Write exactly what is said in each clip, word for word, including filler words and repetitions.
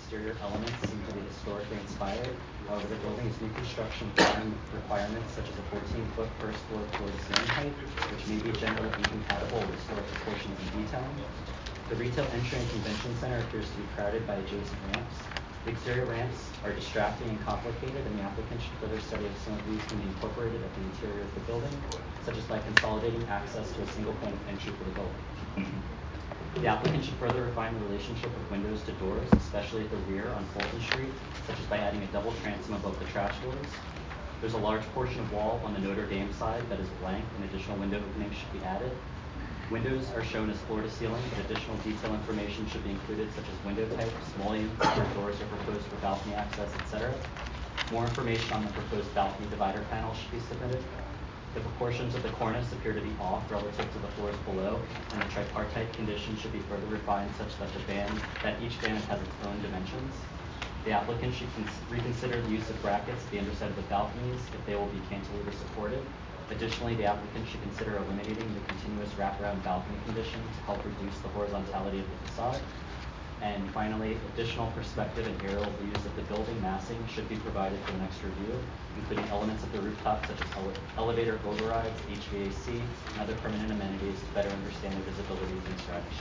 exterior elements seem to be historically inspired. However, the building is new construction with common requirements such as a fourteen-foot first floor floor-to-ceiling height, which may be generally incompatible with historic proportions and detailing. The retail entry and convention center appears to be crowded by adjacent ramps. The exterior ramps are distracting and complicated, and the applicant should further study if some of these can be incorporated at the interior of the building, such as by consolidating access to a single point of entry for the building. The applicant should further refine the relationship of windows to doors, especially at the rear on Fulton Street, such as by adding a double transom above the trash doors. There's a large portion of wall on the Notre Dame side that is blank, and additional window openings should be added. Windows are shown as floor to ceiling, but additional detail information should be included, such as window types, volume, where doors are proposed for balcony access, et cetera. More information on the proposed balcony divider panel should be submitted. The proportions of the cornice appear to be off relative to the floors below, and the tripartite condition should be further refined such that the band, that each band has its own dimensions. The applicant should reconsider the use of brackets at the underside of the balconies if they will be cantilever supported. Additionally, the applicant should consider eliminating the continuous wraparound balcony condition to help reduce the horizontality of the facade. And finally, additional perspective and aerial views of the building massing should be provided for the next review, including elements of the rooftop such as ele elevator overrides, H V A C, and other permanent amenities to better understand the visibility from surrounding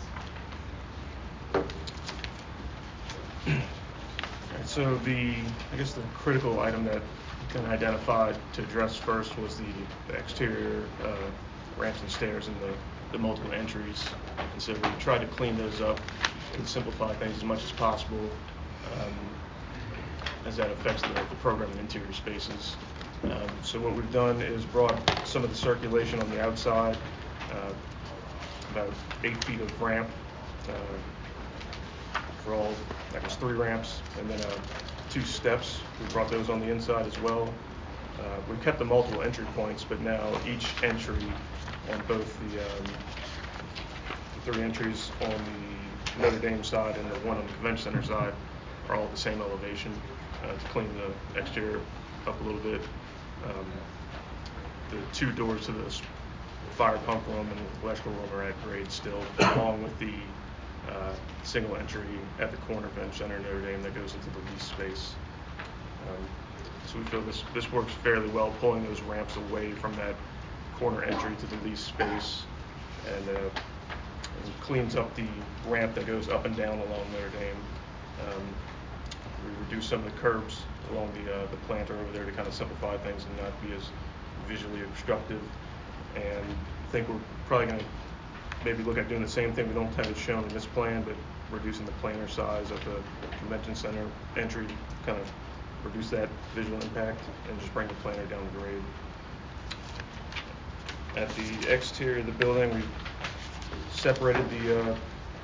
streets. So the, I guess the critical item that kind of identified to address first was the, the exterior uh, ramps and stairs and the, the multiple entries. And so we tried to clean those up and simplify things as much as possible, um, as that affects the, the program and interior spaces. Um, so what we've done is brought some of the circulation on the outside, uh, about eight feet of ramp, uh, for all, I guess, three ramps, and then uh, two steps. We brought those on the inside as well. Uh, we kept the multiple entry points, but now each entry on both the, um, the three entries on the Notre Dame side and the one on the Convention Center side are all at the same elevation uh, to clean the exterior up a little bit. Um, the two doors to the fire pump room and the electrical room are at grade still, along with the uh, single entry at the corner Convention Center Notre Dame that goes into the lease space. Um, so we feel this, this works fairly well, pulling those ramps away from that corner entry to the lease space, and, uh, and cleans up the ramp that goes up and down along Notre Dame. Um, we reduce some of the curbs along the, uh, the planter over there to kind of simplify things and not be as visually obstructive. And I think we're probably going to maybe look at doing the same thing. We don't have it shown in this plan, but reducing the planar size of the Convention Center entry to kind of reduce that visual impact and just bring the planar down the grade. At the exterior of the building, we separated the uh,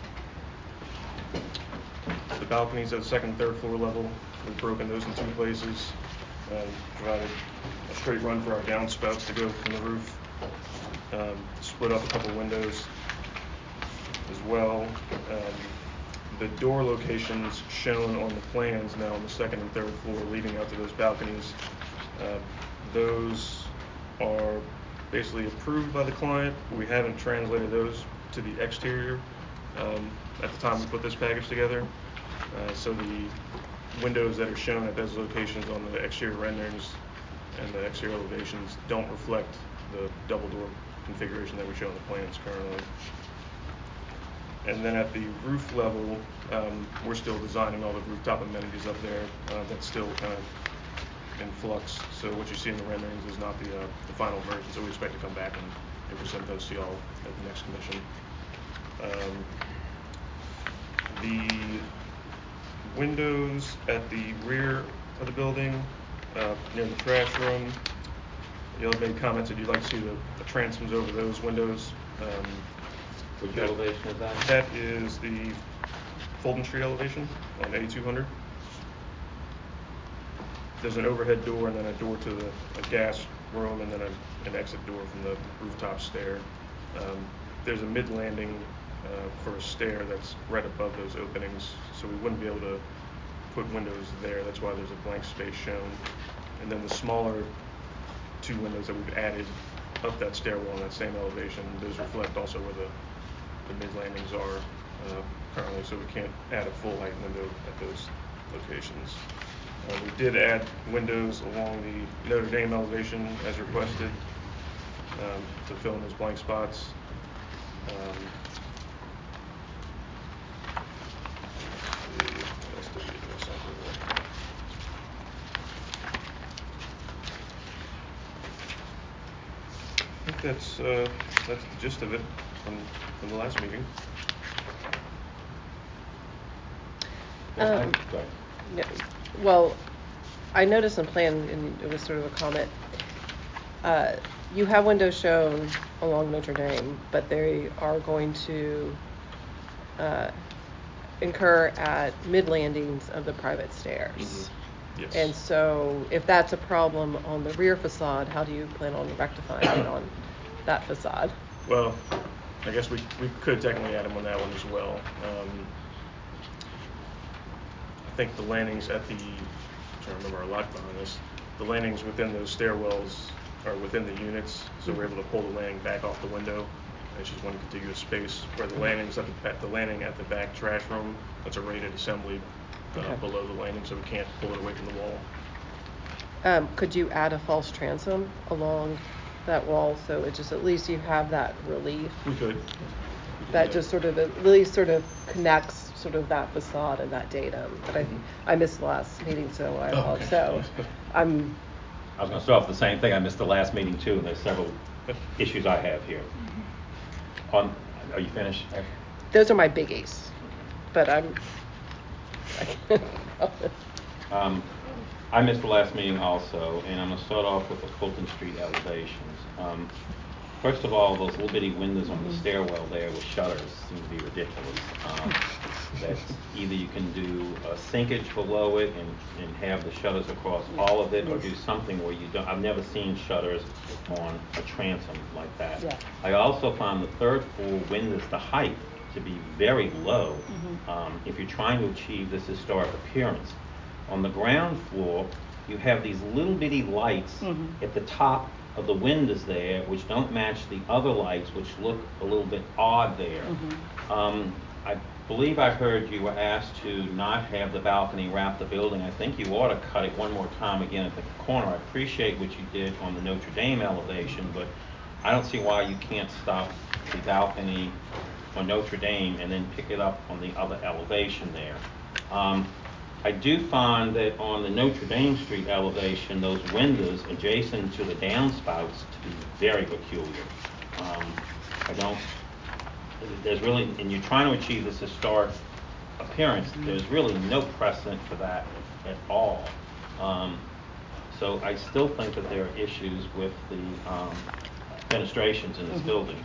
the balconies at the second and third floor level. We've broken those in two places and provided a straight run for our downspouts to go from the roof. Um, split up a couple windows as well. Um, the door locations shown on the plans now on the second and third floor leading out to those balconies, uh, those are basically approved by the client. We haven't translated those to the exterior um, at the time we put this package together. Uh, so the windows that are shown at those locations on the exterior renderings and the exterior elevations don't reflect the double door configuration that we show on the plans currently. And then at the roof level, um, we're still designing all the rooftop amenities up there. Uh, that's still kind of in flux. So what you see in the renderings is not the, uh, the final version. So we expect to come back and, and present those to y'all at the next commission. Um, the windows at the rear of the building, uh, near the trash room, y'all made comments that you'd like to see the, the transoms over those windows. Um, Which that, elevation is that? That is the Fulton Street elevation on A two hundred. There's an overhead door and then a door to the a gas room and then a, an exit door from the rooftop stair. Um, there's a mid-landing uh, for a stair that's right above those openings, so we wouldn't be able to put windows there. That's why there's a blank space shown. And then the smaller two windows that we've added up that stairwell in that same elevation, those reflect also where the, the mid landings are, uh, currently, so we can't add a full height window at those locations. Uh, we did add windows along the Notre Dame elevation as requested um, to fill in those blank spots. Um, let's see, what else did we miss out there? I think that's uh, that's the gist of it from, from the last meeting. Um, Go ahead. no, well, I noticed in plan, and it was sort of a comment, uh, you have windows shown along Notre Dame, but they are going to uh, incur at mid-landings of the private stairs. Mm-hmm. Yes. And so if that's a problem on the rear facade, how do you plan on rectifying it on that facade? Well, I guess we we could technically add them on that one as well. Um, I think the landings at the, I'm trying to remember our lock behind this, the landings within those stairwells are within the units, so we're able to pull the landing back off the window. It's just one contiguous space, where the landings at the, at the landing at the back trash room, that's a rated assembly uh, Okay. below the landing, so we can't pull it away from the wall. Um, could you add a false transom along that wall so it just, at least you have that relief? We could. We could That do just sort of, at least sort of connects sort of that facade and that datum. But I, I missed the last meeting, so I Oh, apologize. okay. So I'm, I was going to start off with the same thing. I missed the last meeting too, and there's several issues I have here. On, are you finished? those are my biggies, but I'm, I can't help it. Um, I missed the last meeting also, and I'm going to start off with the Fulton Street elevations. Um, first of all, those little bitty windows on the stairwell there with shutters seem to be ridiculous. Um, that either you can do a sinkage below it and, and have the shutters across all of it, or do something where you don't. I've never seen shutters on a transom like that. Yeah. I also found the third floor windows, the height, to be very low. Mm-hmm. Um, if you're trying to achieve this historic appearance. On the ground floor, you have these little bitty lights Mhm. at the top of the windows there, which don't match the other lights, which look a little bit odd there. Mhm. Um, I believe I heard you were asked to not have the balcony wrap the building. I think you ought to cut it one more time again at the corner. I appreciate what you did on the Notre Dame elevation, but I don't see why you can't stop the balcony on Notre Dame and then pick it up on the other elevation there. Um, I do find that on the Notre Dame Street elevation, those windows adjacent to the downspouts to be very peculiar. Um, I don't, there's really, and you're trying to achieve this historic appearance, there's really no precedent for that at all. Um, so I still think that there are issues with the um, fenestrations in this Mhm. building.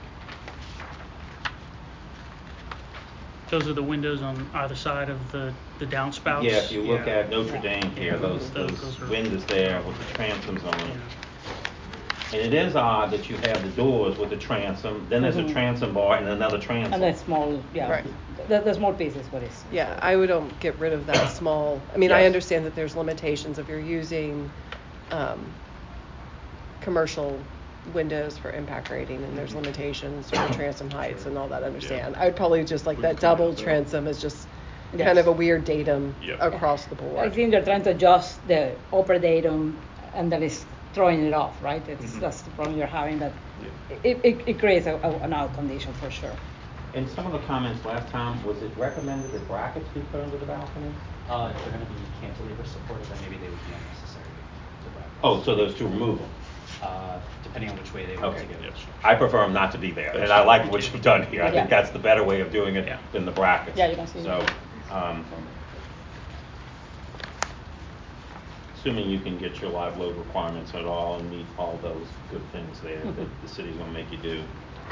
Those are the windows on either side of the, the downspouts? Yeah, if you look Yeah. at Notre Yeah. Dame here, Yeah, those, those- those those are- windows there with the transoms on Yeah. them. And it is odd that you have the doors with the transom, then there's a Mhm. transom bar and another transom. And then small, yeah, Right. the, the small piece is what is. Yeah, I would um, get rid of that small, I mean, I Yes. understand that there's limitations if you're using um, commercial windows for impact rating, and there's limitations for transom heights Sure. and all that, I understand. Yeah. I would probably just like We that can come double out there. transom is just Yes. kind of a weird datum Yep. across the board. I think they're trying to adjust the upper datum and then it's throwing it off, right? It's, Mhm. That's the problem you're having, but Yeah. it, it, it creates a, a, an out condition for sure. And some of the comments last time, was it recommended that brackets be put under the balcony? Uh, if they're gonna be cantilever supported, then maybe they would be unnecessary to brackets. Oh, so those to remove them? Uh, depending on which way they work Okay. together. Yes. I prefer them not to be there, and I like what you've done here. I think Yeah. that's the better way of doing it Yeah. than the brackets. Yeah, you can see So, it. um, assuming you can get your live load requirements at all and meet all those good things there that the city's gonna make you do.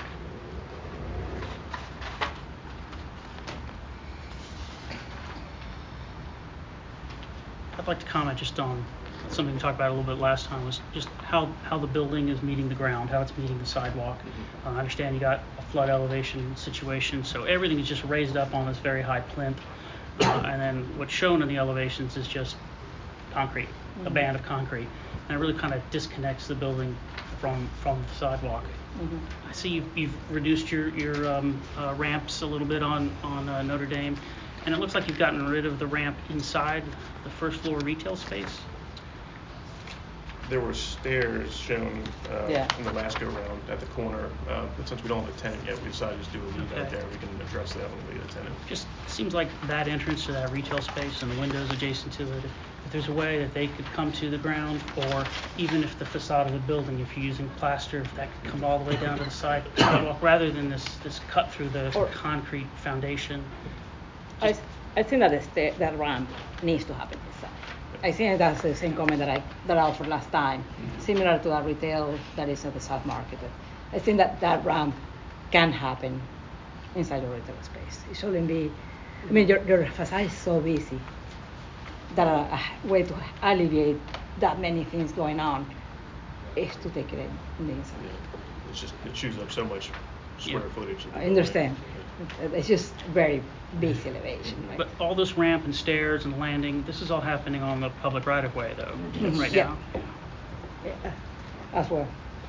I'd like to comment just on something we talked about a little bit last time, was just how, how the building is meeting the ground, how it's meeting the sidewalk. Uh, I understand you got a flood elevation situation, so everything is just raised up on this very high plinth. Uh, and then what's shown in the elevations is just concrete, a band of concrete. And it really kind of disconnects the building from, from the sidewalk. Mhm. I see you've, you've reduced your, your um, uh, ramps a little bit on, on uh, Notre Dame, and it looks like you've gotten rid of the ramp inside the first floor retail space. There were stairs shown uh, Yeah. in the last go-round at the corner, uh, but since we don't have a tenant yet, we decided to just do a lead Okay. out there. We can address that when we get a tenant. Just seems like that entrance to that retail space and the windows adjacent to it, if there's a way that they could come to the ground, or even if the facade of the building, if you're using plaster, if that could come all the way down to the side sidewalk, rather than this, this cut through the Or- concrete foundation. I, I think that the sta- that ramp needs to happen inside. I think that's the same comment that I that I offered last time, similar to that retail that is at the South Market. I think that that ramp can happen inside the retail space. It shouldn't be. I mean, your your facade is so busy that a, a way to alleviate that many things going on is to take it in, in the inside. Yeah. It's just, it chews up so much square Yeah. footage. of the I understand. building. It's just very busy elevation, right? But all this ramp and stairs and landing, this is all happening on the public right-of-way, though, Mhm. right Yeah. now. Yeah, as well.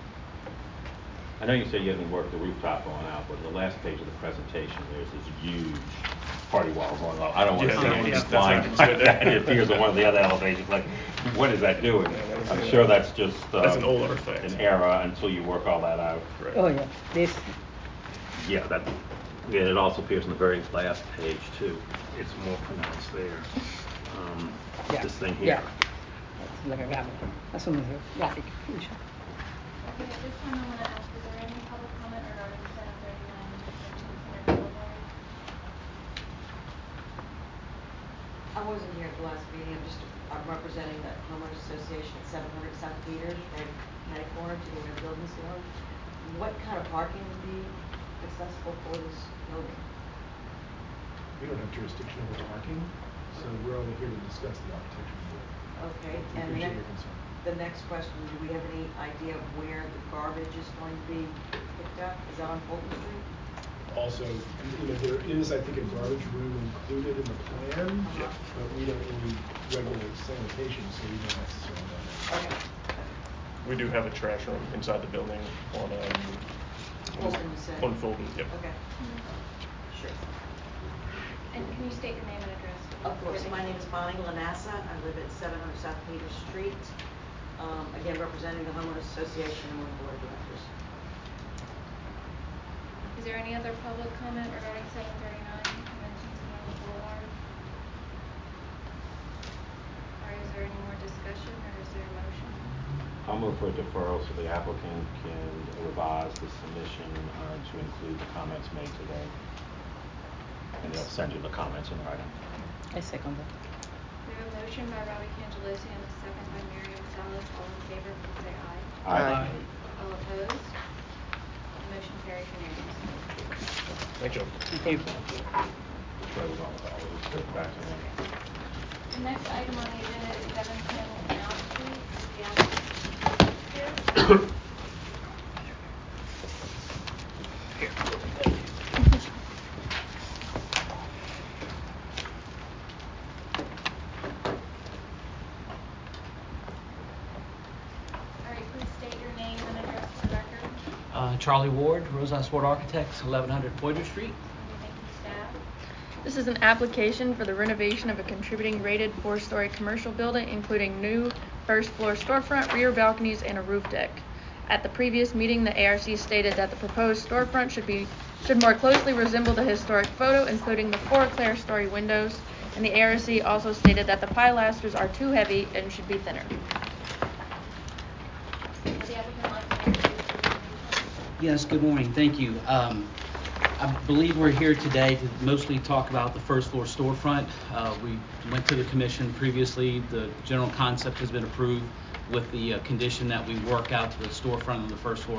I know you said you haven't worked the rooftop going out, but on the last page of the presentation, there's this huge party wall going on. I don't want to Yeah, see that anything was- that's flying what like I that. said. It appears on one of the other elevations, like, what is that doing? Yeah, that was- I'm yeah. sure that's just That's an um, old artifact. an error until you work all that out. Correct. Oh yeah, this. Yeah, that, yeah, it also appears on the very last page too. It's more pronounced there. Um, Yeah. This thing here. Yeah. It's like a graphic. As soon as a graphic. Okay, at this time I'm gonna ask, is there any public comment regarding seven thirty-nine Lexington Center Boulevard? I wasn't here at the last meeting, I'm just, I'm representing the homeowners association at seven hundred South Peters, right, Matty corner to where the building's going. What kind of parking would be accessible for this building? We don't have jurisdiction over parking, so we're only here to discuss the architectural board. Okay, We and the appreciate next, your concern. the next question, do we have any idea of where the garbage is going to be picked up? Is that on Fulton Street? Also, you know, there is, I think, a garbage room included in the plan, Uh-huh. but we don't really regulate sanitation, so we don't necessarily know that. Okay. We do have a trash room inside the building on, um, Fulton, you said? on Fulton, yep. Okay, sure. And can you state your name and address? Of course, my name is Bonnie Lanassa. I live at seven hundred South Peters Street. Um, again, representing the homeowners association and one of the board of directors. Is there any other public comment regarding seven thirty-nine Convention Center Boulevard? Or is there any more discussion, or is there a motion? I'll move for a deferral so the applicant can revise the submission uh, to include the comments made today. And they'll send you the comments in writing. I second that. We have a motion by Robbie Cangelosi and a second by Miriam Salas. All in favor, please say aye. Aye. Aye. All opposed? The motion carries unanimously. Thank you. Thank you. Trey was on the call. We'll just go back to him. The next item on the agenda is seven ten Canal Street. Is the applicant here? All right, please state your name and address for the record. Uh, Charlie Ward, Rosehouse Ward Architects, eleven hundred Poydras Street. Okay, thank you, staff. This is an application for the renovation of a contributing rated four-story commercial building, including new first-floor storefront, rear balconies, and a roof deck. At the previous meeting, the A R C stated that the proposed storefront should be should more closely resemble the historic photo, including the four clerestory windows, and the A R C also stated that the pilasters are too heavy and should be thinner. Would the applicant like to introduce the presentation? Yes, good morning. Thank you. Um, I believe we're here today to mostly talk about the first floor storefront. Uh, we went to the commission previously. The general concept has been approved with the uh, condition that we work out to the storefront on the first floor